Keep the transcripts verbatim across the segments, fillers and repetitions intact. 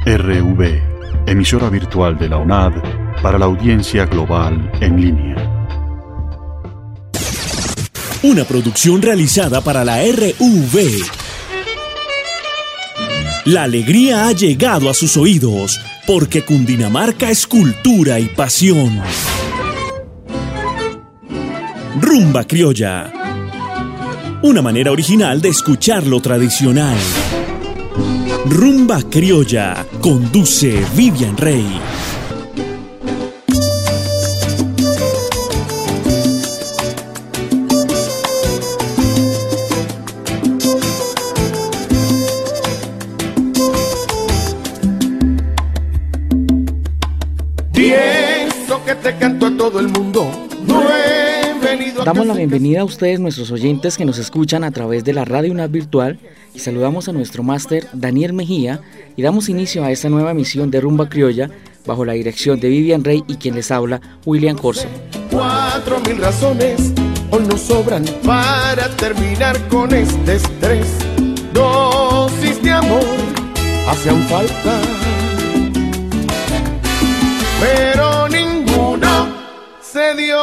R V, emisora virtual de la U N A D para la audiencia global en línea. Una producción realizada para la R V. La alegría ha llegado a sus oídos, porque Cundinamarca es cultura y pasión. Rumba criolla. Una manera original de escuchar lo tradicional. Rumba criolla. Conduce Vivian Rey. Te canto a todo el mundo. No he venido a Damos la bienvenida a ustedes, nuestros oyentes que nos escuchan a través de la radio U N A D virtual, y saludamos a nuestro máster Daniel Mejía y damos inicio a esta nueva emisión de Rumba Criolla bajo la dirección de Vivian Rey y quien les habla, William Corso. Cuatro mil razones hoy nos sobran para terminar con este estrés. Dosis de amor hacían falta, pero ninguno se dio.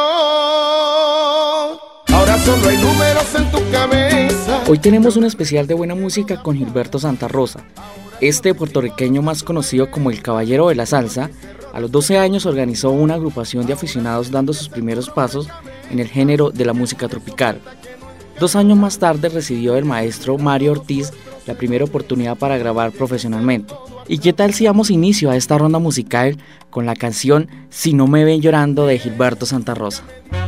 Ahora solo hay números en tu cabeza. Hoy tenemos un especial de buena música con Gilberto Santa Rosa. Este puertorriqueño, más conocido como el Caballero de la Salsa, a los doce años organizó una agrupación de aficionados dando sus primeros pasos en el género de la música tropical. Dos años más tarde recibió del maestro Mario Ortiz la primera oportunidad para grabar profesionalmente. ¿Y qué tal si damos inicio a esta ronda musical con la canción Si no me ven llorando de Gilberto Santa Rosa?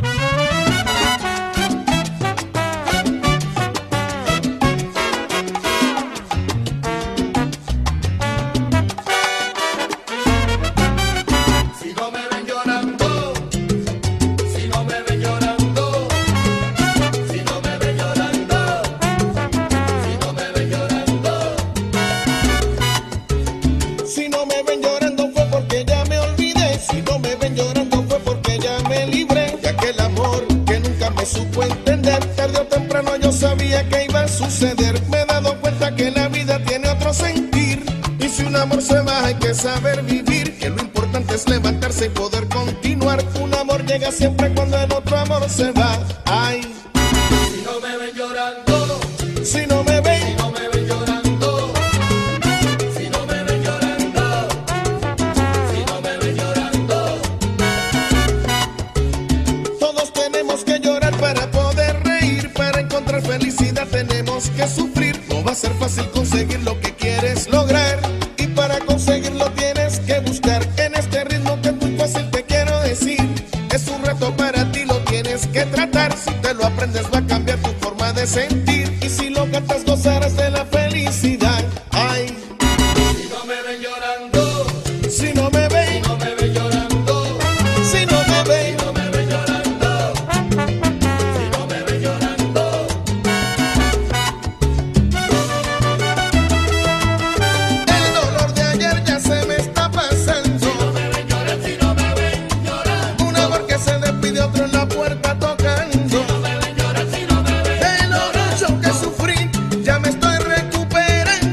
Que iba a suceder, me he dado cuenta que la vida tiene otro sentir, y si un amor se va hay que saber vivir, que lo importante es levantarse y poder continuar. Un amor llega siempre cuando el otro amor se va. Ay, si no me ven llorando, si no me ven, si no me ven llorando, si no me ven llorando, si no me ven llorando. Todos tenemos que llorar para poder reír, para encontrar felicidad tenemos que sufrir. No va a ser fácil conseguir lo que quieres lograr, y para conseguirlo tienes que buscar. En este ritmo que es muy fácil te quiero decir, es un reto para ti, lo tienes que tratar. Si te lo aprendes va a cambiar tu forma de sentir, y si lo cantas gozarás de la felicidad. Ay, si no me ven llorando, si no me ven, si no me ven llorando, si no me ven, si no me ven llorando, si no me ven llorando. El dolor de ayer ya se me está pasando. Si no me ven llorar, si no me ven llorar. Un amor que se despide, otro en la puerta tocando. Si no me ven llorar, si no me ven llorar. De lo mucho que sufrí, ya me estoy recuperando.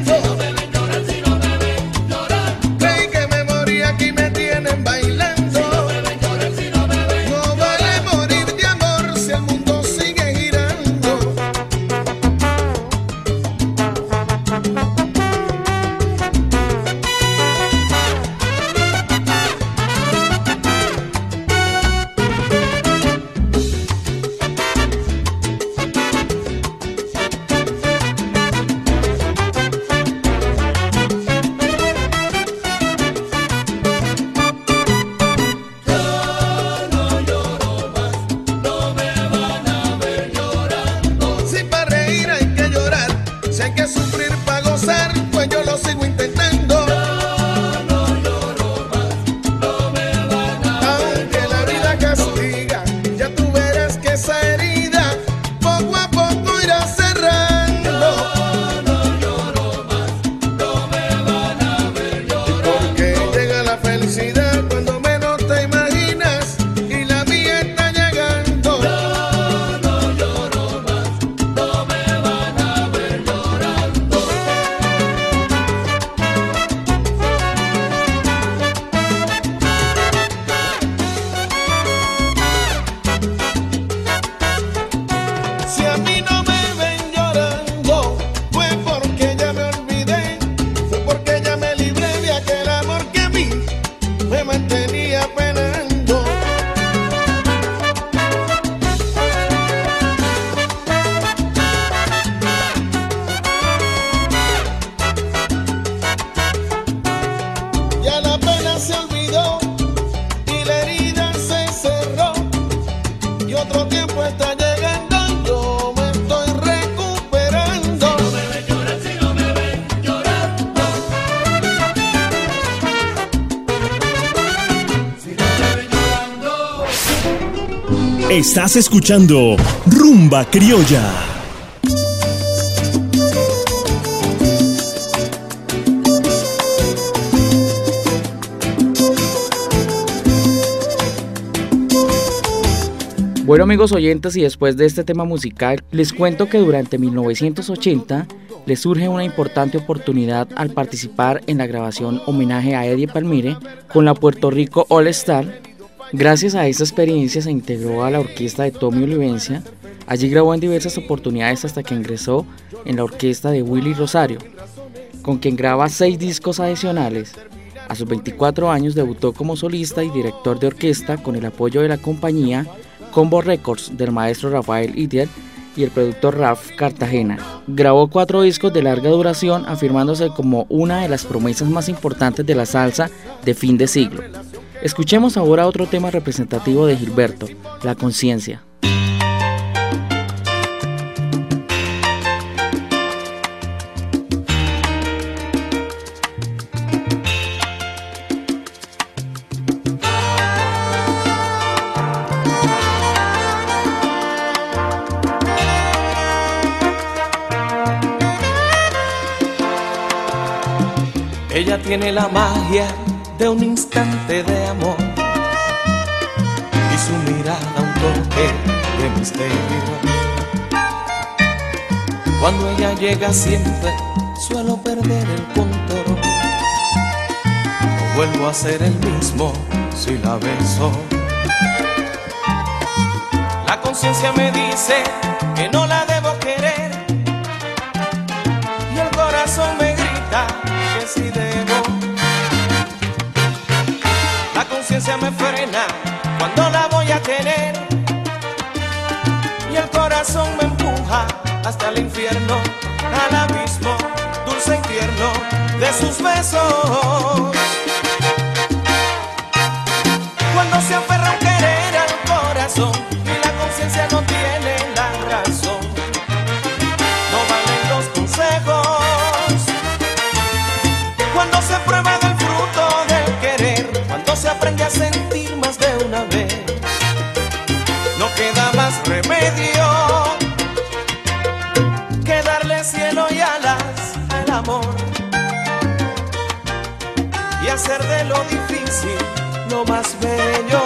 Estás escuchando Rumba Criolla. Bueno, amigos oyentes, y después de este tema musical, les cuento que durante mil novecientos ochenta le surge una importante oportunidad al participar en la grabación homenaje a Eddie Palmire con la Puerto Rico All Star. Gracias a esta experiencia se integró a la orquesta de Tommy Olivencia. Allí grabó en diversas oportunidades hasta que ingresó en la orquesta de Willy Rosario, con quien graba seis discos adicionales. A sus veinticuatro años debutó como solista y director de orquesta con el apoyo de la compañía Combo Records del maestro Rafael Itier y el productor Raf Cartagena. Grabó cuatro discos de larga duración, afirmándose como una de las promesas más importantes de la salsa de fin de siglo. Escuchemos ahora otro tema representativo de Gilberto, La Conciencia. Ella tiene la magia de un instante de amor y su mirada un toque de misterio. Cuando ella llega siempre suelo perder el control. No vuelvo a ser el mismo si la beso. La conciencia me dice que no la debo querer y el corazón me grita que sí debo. La conciencia me frena cuando la voy a tener y el corazón me empuja hasta el infierno, al abismo dulce y tierno de sus besos. Cuando se aferra un querer al corazón y la conciencia no tiene la razón, no valen los consejos. Cuando se prueba del fruto del querer, cuando se aprende a sentir más de una vez, no queda más remedio que darle cielo y alas al amor y hacer de lo difícil lo más bello.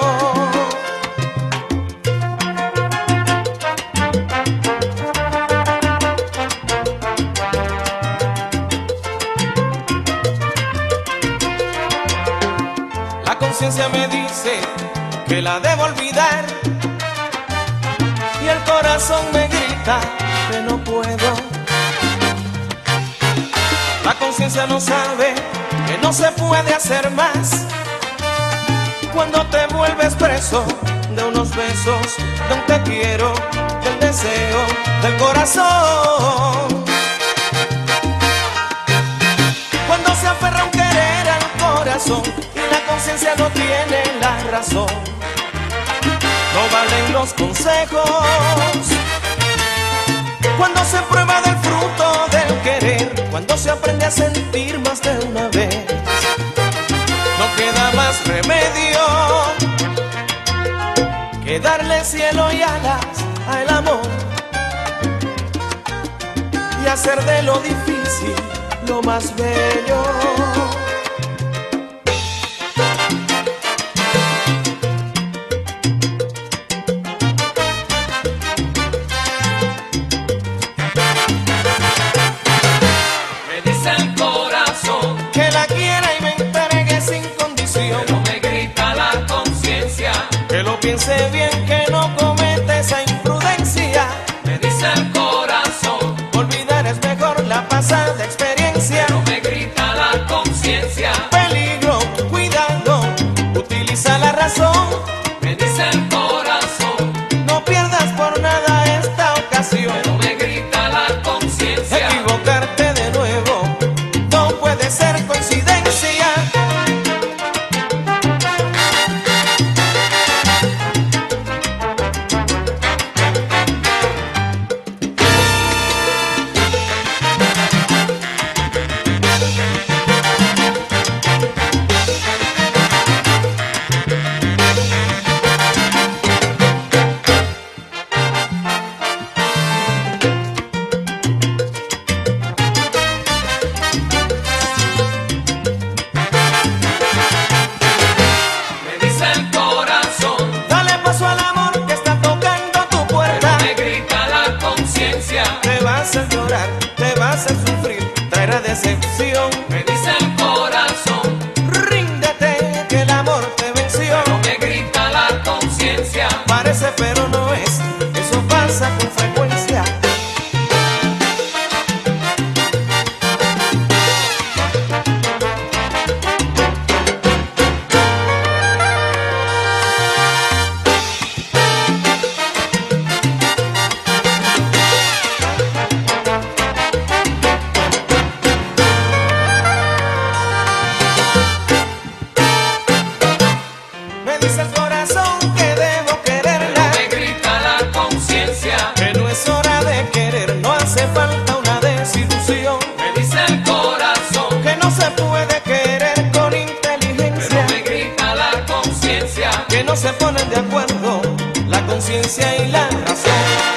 La conciencia me dice que la debo olvidar y el corazón me grita que no puedo. La conciencia no sabe que no se puede hacer más cuando te vuelves preso de unos besos, de un te quiero, del deseo del corazón. Cuando se aferra un querer al corazón y la conciencia no tiene la razón, no valen los consejos. Cuando se prueba del fruto del querer, cuando se aprende a sentir más de una vez, no queda más remedio que darle cielo y alas al amor y hacer de lo difícil lo más bello. Piense bien que no comete esa imprudencia. Me dice el corazón, olvidar es mejor la pasada experiencia. No me grita la conciencia. Peligro, cuidado, utiliza la razón. Me dice el corazón, no pierdas por nada esta ocasión. Pero me grita la conciencia, equivocarte de nuevo no puede ser coincidencia. hacer sufrir traerá decepción. Me dice el corazón, ríndete que el amor te venció. Pero me grita la conciencia, parece pero no es, eso pasa con frecuencia. Se ponen de acuerdo la conciencia y la razón.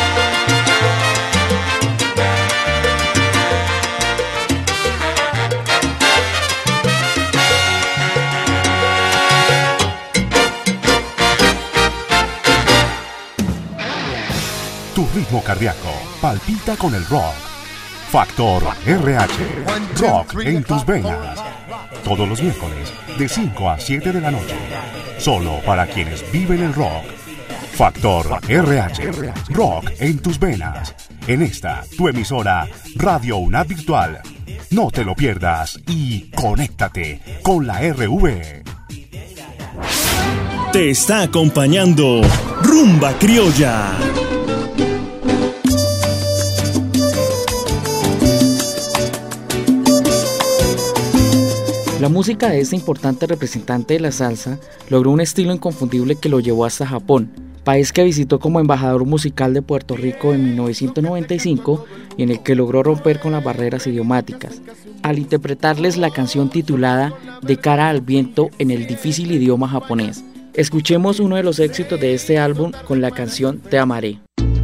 Tu ritmo cardíaco palpita con el rock. Factor R H, rock en tus venas. Todos los miércoles de cinco a siete de la noche. Solo para quienes viven el rock. Factor R H, rock en tus venas. En esta, tu emisora Radio UNAD Virtual. No te lo pierdas y conéctate con la R V. Te está acompañando Rumba Criolla. La música de este importante representante de la salsa logró un estilo inconfundible que lo llevó hasta Japón, país que visitó como embajador musical de Puerto Rico en mil novecientos noventa y cinco y en el que logró romper con las barreras idiomáticas, al interpretarles la canción titulada De cara al viento en el difícil idioma japonés. Escuchemos uno de los éxitos de este álbum con la canción Te amaré.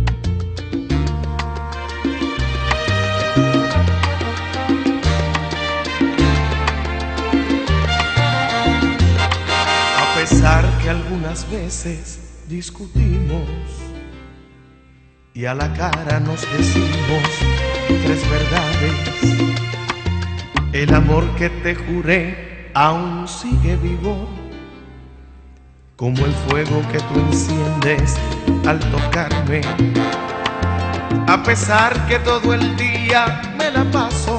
A pesar que algunas veces discutimos y a la cara nos decimos tres verdades, el amor que te juré aún sigue vivo, como el fuego que tú enciendes al tocarme. A pesar que todo el día me la paso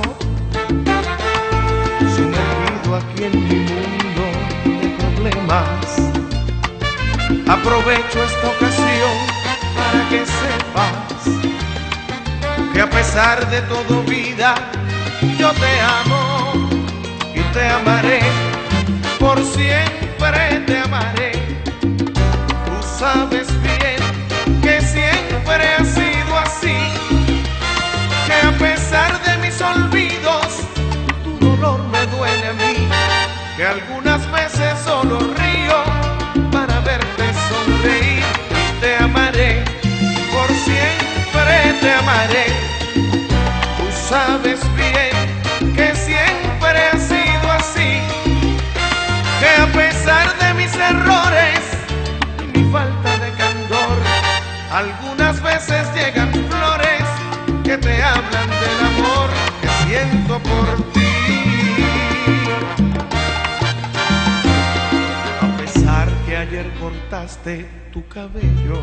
sumergido aquí en mi mundo de problemas, aprovecho esta ocasión para que sepas que a pesar de todo, vida, yo te amo y te amaré, por siempre te amaré. Tú sabes bien que siempre ha sido así, que a pesar de mis olvidos, tu dolor me duele a mí, que algunas veces solo río para verte sonreír. Y te amaré, por siempre te amaré. Tú sabes bien que siempre ha sido así, que a pesar de mis errores y mi falta de candor, algunas veces llegan flores que te hablan del amor que siento por ti. A pesar que ayer cortaste tu cabello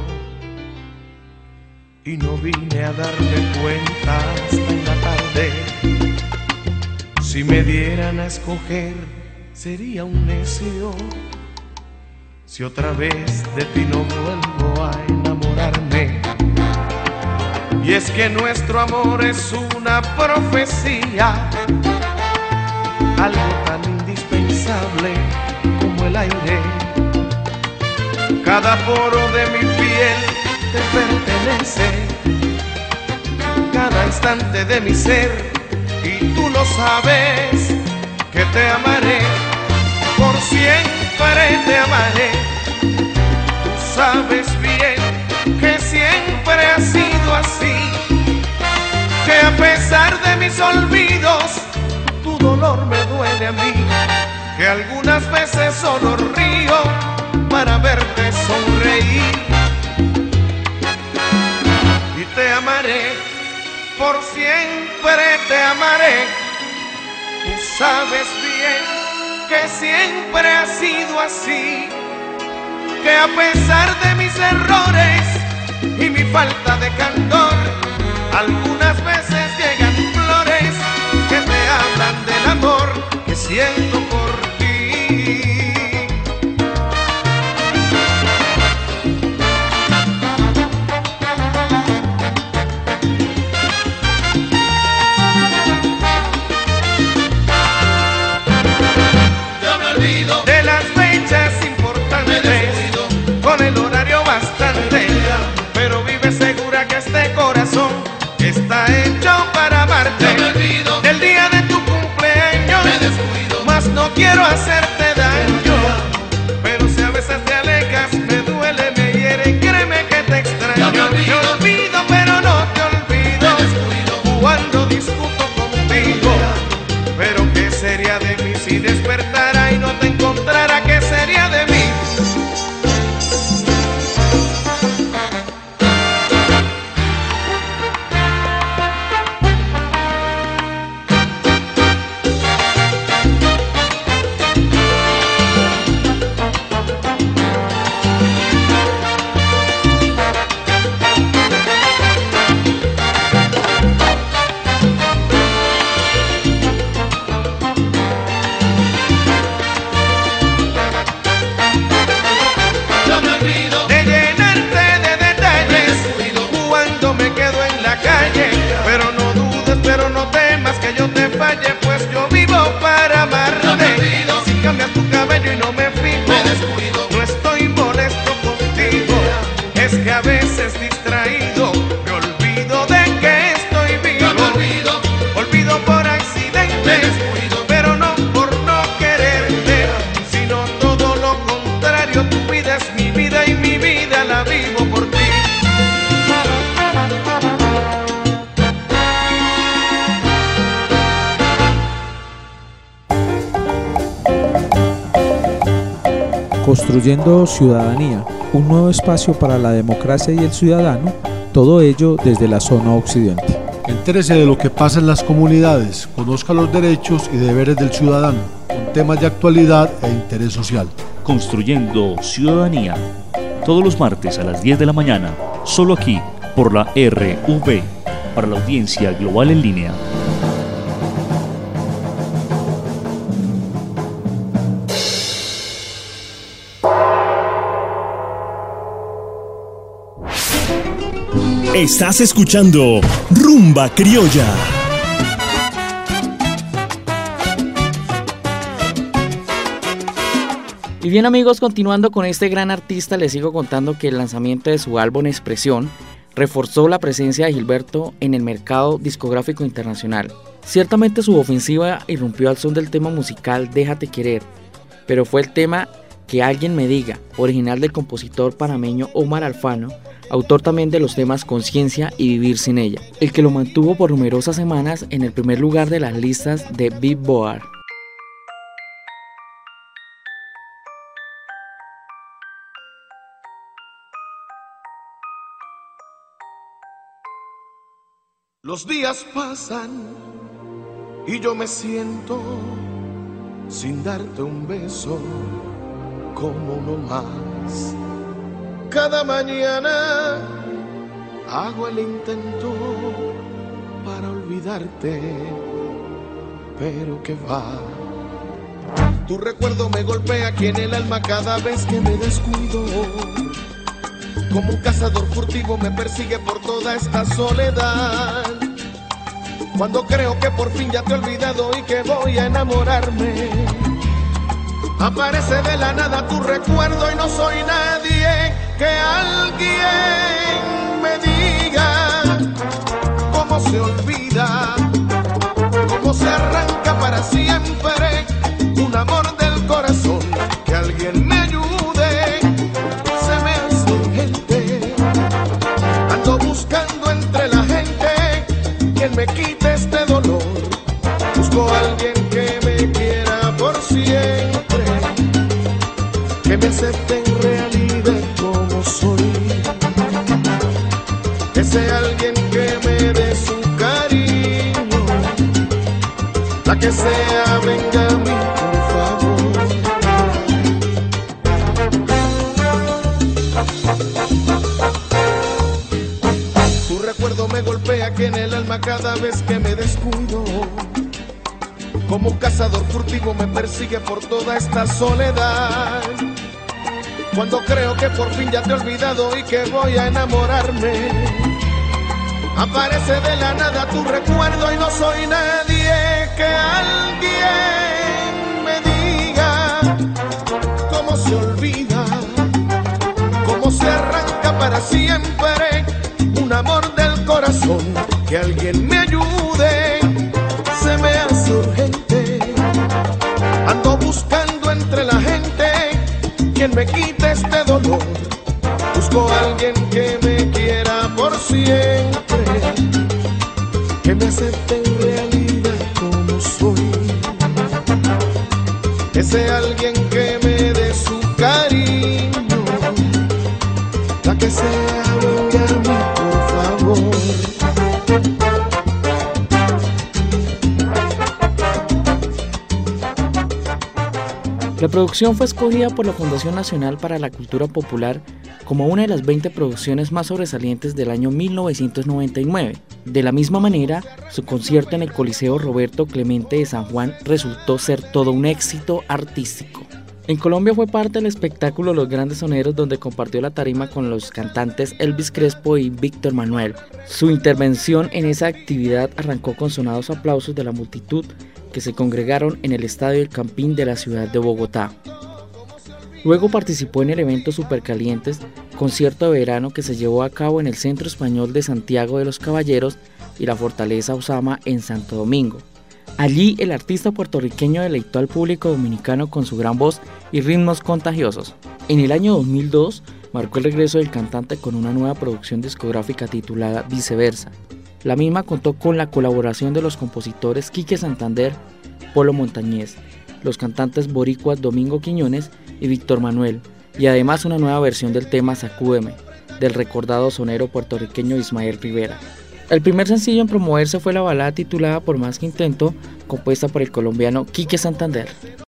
y no vine a darme cuenta hasta en la tarde, si me dieran a escoger sería un necio si otra vez de ti no vuelvo a enamorarme. Y es que nuestro amor es una profecía, algo tan indispensable como el aire. Cada poro de mi piel te pertenece, cada instante de mi ser, y tú lo sabes, que te amaré, por siempre te amaré. Tú sabes bien que siempre ha sido así, que a pesar de mis olvidos, tu dolor me duele a mí, que algunas veces solo río para verte sonreír. Y te amaré, por siempre te amaré. olvidaré. Tú sabes bien que siempre ha sido así, que a pesar de mis errores y mi falta de candor, algunas veces llegan flores que me hablan del amor que siento por ti. Yo me olvido de las fechas importantes, con el horario bastante, pero vive segura que este corazón está hecho para amarte. Yo me olvido del día de tu cumpleaños, me descuido, mas no quiero hacerte daño, pero si a veces te alejas me duele, me hiere y créeme que te extraño. Yo me olvido, te olvido pero no te olvido, me descuido cuando discuto contigo. Pero ¿qué sería de mí si despertara y no te encontrara? ¿Qué sería de mí? yo me olvido, De llenarte de detalles cuando me quedo en la calle, pero no dudes, pero no temas que yo te falle, pues yo vivo para yo me amarte. olvido, Si cambias tu cabello y no me fijo, me descuido, no estoy molesto contigo, es que a veces distraído me olvido de que estoy vivo. yo me olvido, Olvido por me accidente, descuido, pero no por no quererte, sino todo lo contrario. Tu vida es mi vida y mi vida la vivo por ti. Construyendo Ciudadanía, un nuevo espacio para la democracia y el ciudadano, todo ello desde la zona occidente. Entérese de lo que pasa en las comunidades, conozca los derechos y deberes del ciudadano, con temas de actualidad e interés social. Construyendo Ciudadanía. Todos los martes a las diez de la mañana, solo aquí, por la R V, para la audiencia global en línea. Estás escuchando Rumba Criolla. Y bien amigos, continuando con este gran artista, les sigo contando que el lanzamiento de su álbum Expresión reforzó la presencia de Gilberto en el mercado discográfico internacional. Ciertamente su ofensiva irrumpió al son del tema musical Déjate Querer, pero fue el tema Que Alguien Me Diga, original del compositor panameño Omar Alfano, autor también de los temas Conciencia y Vivir Sin Ella, el que lo mantuvo por numerosas semanas en el primer lugar de las listas de Billboard. Los días pasan y yo me siento sin darte un beso como uno más. Cada mañana hago el intento para olvidarte, pero que va. Tu recuerdo me golpea aquí en el alma cada vez que me descuido. Como un cazador furtivo me persigue por toda esta soledad. Cuando creo que por fin ya te he olvidado y que voy a enamorarme, aparece de la nada tu recuerdo y no soy nadie. Que alguien me diga cómo se olvida, cómo se arranca para siempre un amor del corazón. Que alguien me ayude, se me hace urgente. Ando buscando entre la gente quien me quite este dolor. Busco a alguien que me quiera por siempre, que me acepte en realidad como soy. Que sea alguien que me dé su cariño, La que sea, venga a mí, por favor. Tu recuerdo me golpea aquí en el alma cada vez que me descuido. Como un cazador furtivo me persigue por toda esta soledad. Cuando creo que por fin ya te he olvidado y que voy a enamorarme, aparece de la nada tu recuerdo y no soy nadie. Que alguien me diga cómo se olvida, cómo se arranca para siempre un amor del corazón. Que alguien me ayude, se me hace urgente. Ando buscando entre la gente quien me quite este dolor. Busco a alguien que me quiera por siempre, que me acepte en realidad como soy. Ese alguien que me dé su cariño, la que sea, venga a mí, por favor. La producción fue escogida por la Fundación Nacional para la Cultura Popular como una de las veinte producciones más sobresalientes del año mil novecientos noventa y nueve. De la misma manera, su concierto en el Coliseo Roberto Clemente de San Juan resultó ser todo un éxito artístico. En Colombia fue parte del espectáculo Los Grandes Soneros, donde compartió la tarima con los cantantes Elvis Crespo y Víctor Manuel. Su intervención en esa actividad arrancó con sonados aplausos de la multitud que se congregaron en el Estadio El Campín de la ciudad de Bogotá. Luego participó en el evento Supercalientes, concierto de verano que se llevó a cabo en el Centro Español de Santiago de los Caballeros y la Fortaleza Osama en Santo Domingo. Allí el artista puertorriqueño deleitó al público dominicano con su gran voz y ritmos contagiosos. En el año dos mil dos marcó el regreso del cantante con una nueva producción discográfica titulada Viceversa. La misma contó con la colaboración de los compositores Quique Santander, Polo Montañez, los cantantes boricuas Domingo Quiñones y Víctor Manuel, y además una nueva versión del tema Sacúdeme, del recordado sonero puertorriqueño Ismael Rivera. El primer sencillo en promoverse fue la balada titulada Por Más Que Intento, compuesta por el colombiano Quique Santander.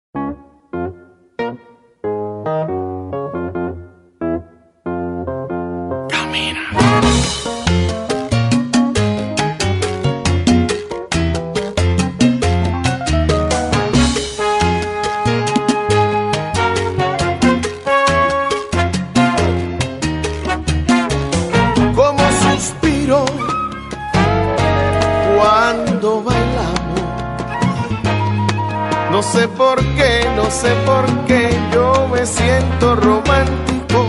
Cuando bailamos, no sé por qué, no sé por qué yo me siento romántico,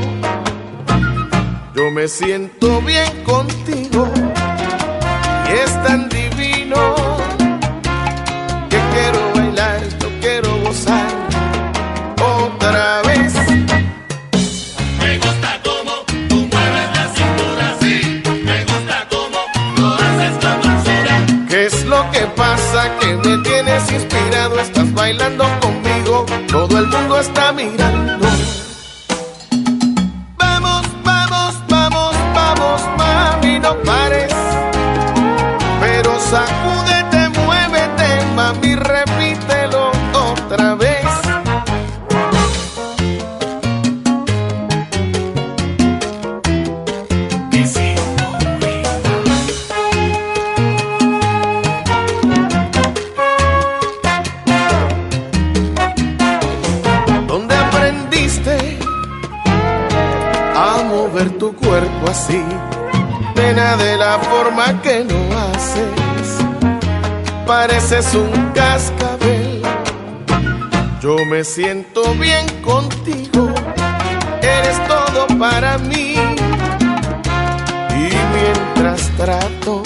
yo me siento bien contigo y es tan divino que quiero bailar, yo quiero gozar otra vez. Me gusta cómo tú mueves la cintura, sí, me gusta cómo lo haces con dulzura. ¿Qué es lo que pasa? Que me tienes inspirado, estás bailando conmigo, todo el mundo está mirando. Vamos, vamos, vamos, vamos, mami, no pares, pero sacúdete, muévete, mami, repítelo otra vez. A mover tu cuerpo así, nena, de la forma que lo haces, pareces un cascabel. Yo me siento bien contigo, eres todo para mí. Y mientras trato,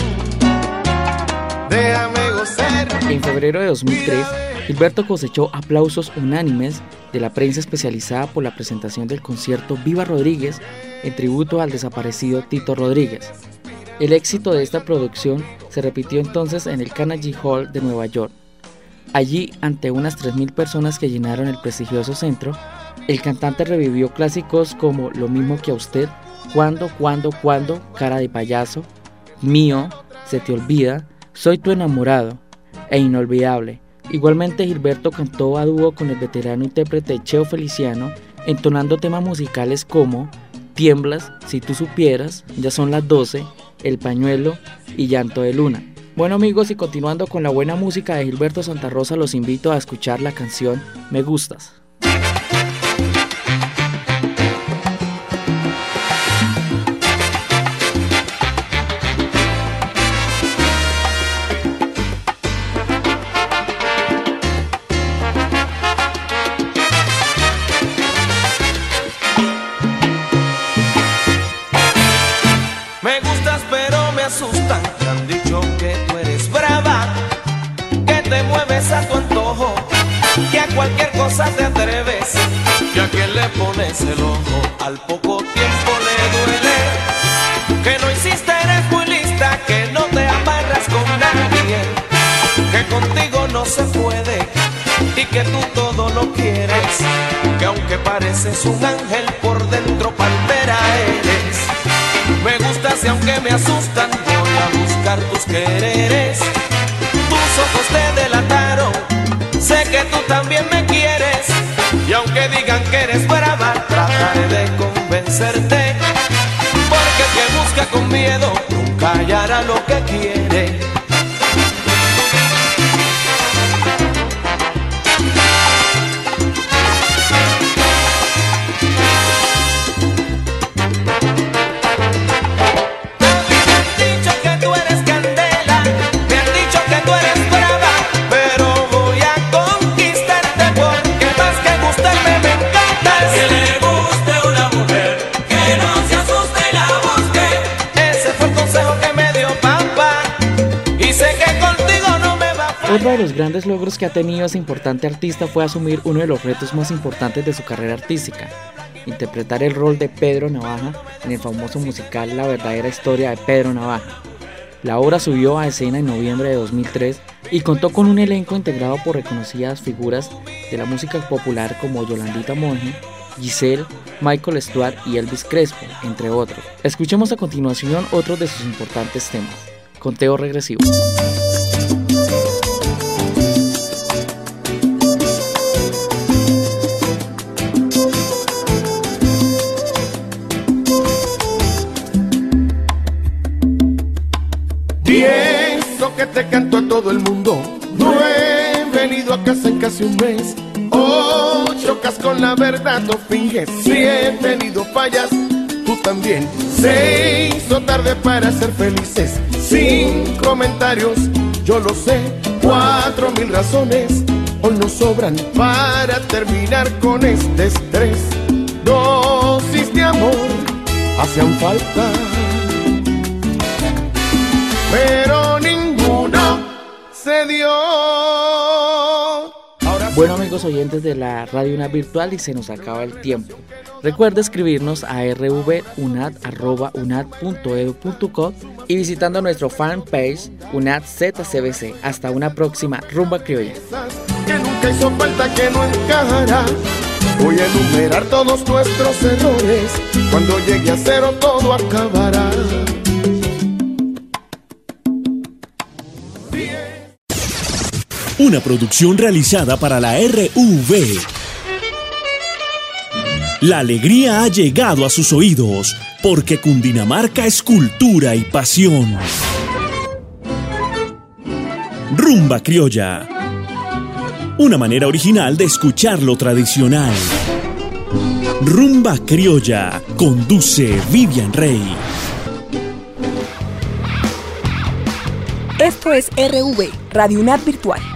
déjame gozar. En febrero de dos mil tres, Gilberto cosechó aplausos unánimes de la prensa especializada por la presentación del concierto Viva Rodríguez en tributo al desaparecido Tito Rodríguez. El éxito de esta producción se repitió entonces en el Carnegie Hall de Nueva York. Allí, ante unas tres mil personas que llenaron el prestigioso centro, el cantante revivió clásicos como Lo mismo que a usted, Cuando, cuando, cuando, Cara de payaso, Mío, Se te olvida, Soy tu enamorado e Inolvidable, Igualmente Gilberto cantó a dúo con el veterano intérprete Cheo Feliciano, entonando temas musicales como Tiemblas, Si tú supieras, Ya son las doce, El pañuelo y Llanto de luna. Bueno amigos, y continuando con la buena música de Gilberto Santa Rosa, los invito a escuchar la canción Me Gustas. Asustan, te han dicho que tú eres brava, que te mueves a tu antojo, que a cualquier cosa te atreves, y a quien le pones el ojo, al poco tiempo le duele, que no hiciste, eres muy lista, que no te amarras con nadie, que contigo no se puede, y que tú todo lo quieres, que aunque pareces un ángel, por dentro pantera eres. Me gustas y aunque me asustan, voy a buscar tus quereres. Tus ojos te delataron, sé que tú también me quieres. Y aunque digan que eres brava, trataré de convencerte. Porque el que busca con miedo, nunca hallará lo que quiere. Otro de los grandes logros que ha tenido ese importante artista fue asumir uno de los retos más importantes de su carrera artística, interpretar el rol de Pedro Navaja en el famoso musical La verdadera historia de Pedro Navaja. La obra subió a escena en noviembre de dos mil tres y contó con un elenco integrado por reconocidas figuras de la música popular como Yolandita Monge, Giselle, Michael Stuart y Elvis Crespo, entre otros. Escuchemos a continuación otros de sus importantes temas. Conteo regresivo. Que te canto a todo el mundo. No he venido a casa en casi un mes. Oh, chocas con la verdad, no finges. Si he tenido fallas, tú también. Se hizo tarde para ser felices. Sin comentarios, yo lo sé. Cuatro mil razones hoy nos sobran para terminar con este estrés. Dosis de amor hacían falta, pero ninguno se dio. Ahora bueno amigos oyentes de la Radio UNAD Virtual, y se nos acaba el tiempo. Recuerda escribirnos a r v unad arroba unad punto edu punto co y visitando nuestro fanpage UNAD Z C B C. Hasta una próxima Rumba Criolla. Que nunca hizo falta, que no encajará. Voy a enumerar todos nuestros errores. Cuando llegue a cero todo acabará. Una producción realizada para la R U V. La alegría ha llegado a sus oídos, porque Cundinamarca es cultura y pasión. Rumba Criolla. Una manera original de escuchar lo tradicional. Rumba Criolla. Conduce Vivian Rey. Esto es R V, Radio UNAD Virtual.